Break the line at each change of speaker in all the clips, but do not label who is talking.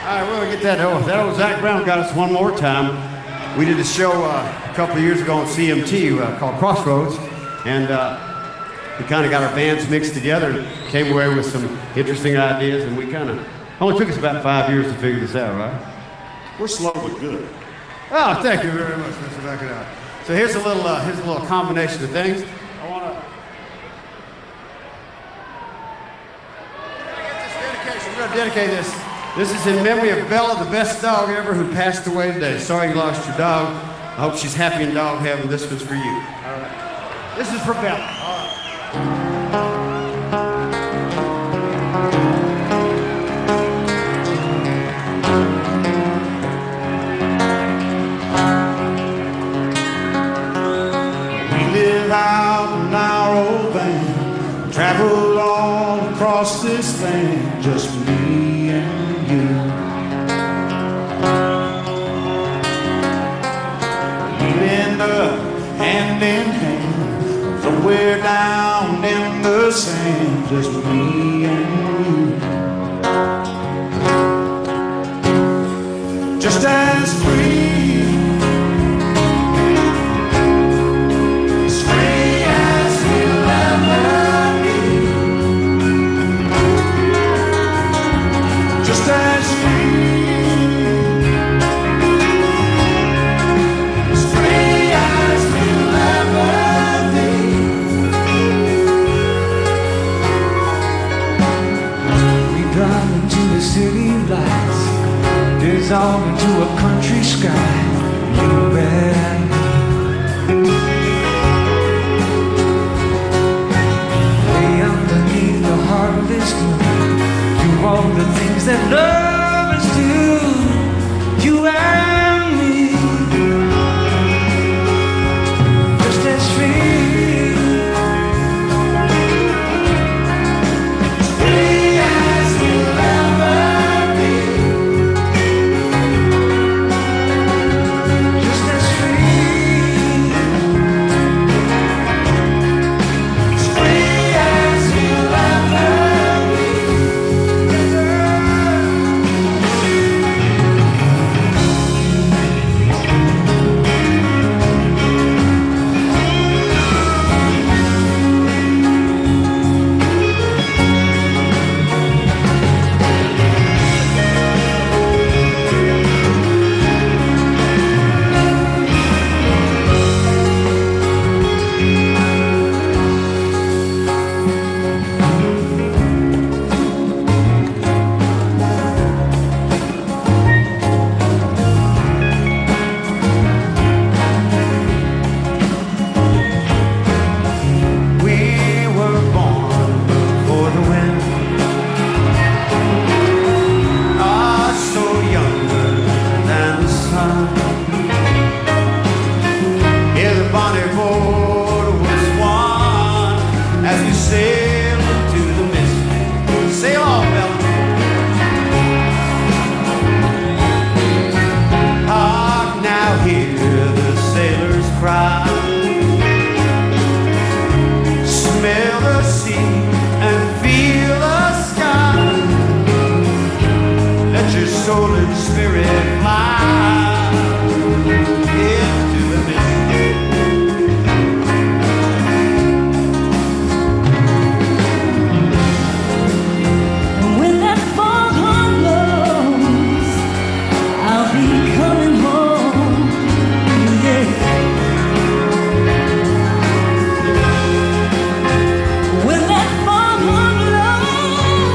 right, we'll get that old Zac Brown got us one more time. We did a show a couple of years ago on CMT called Crossroads, and we kind of got our bands mixed together and came away with some interesting ideas, and we kind of only took us about 5 years to figure this out, right?
We're slow but good.
Oh, thank you very much, Mr. Baccarat. So here's a little combination of things. I want to get this dedication. We're going to dedicate this. This is in memory of Bella, the best dog ever, who passed away today. Sorry you lost your dog. I hope she's happy in dog heaven. This one's for you. All right. This is for Bella. All right.
Out in our old van, traveled all across this land, just me and you. We end up hand in hand, somewhere down in the sand, just me and you. Just as free.
Dissolve into a country sky, you and me. Way underneath the harvest moon, do all the things that lovers do, you and me. Just as free.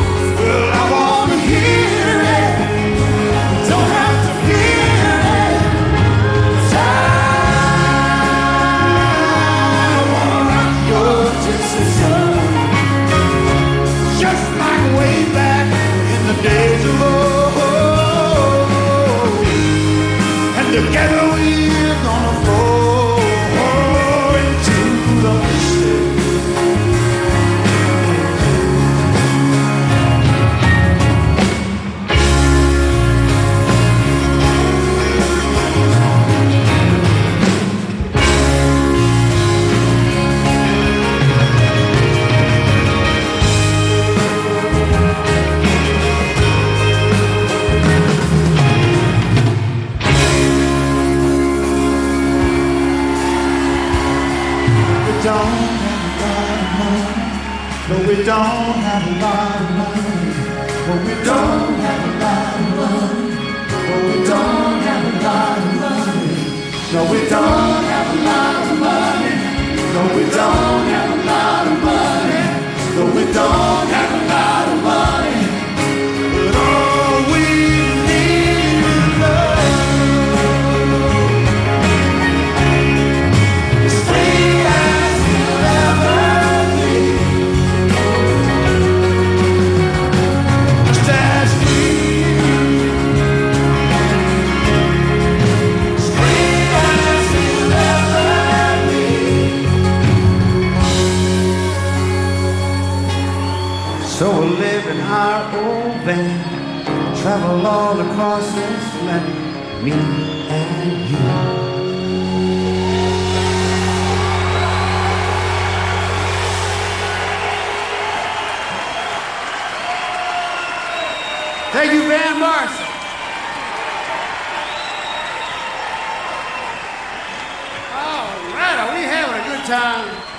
Don't have to fear it. don't have a lot of money, but we don't have a lot of money, but we don't have a lot of money. No, we don't have a lot of money. No, we don't have a lot of money. No, we don't have a lot of money. But all we need is love. As free as you'll ever be. Just as free. As free as you'll ever be. So we'll live in our old van, travel all across this land, me and you.
Thank you, Van Morrison. All right, are we having a good time?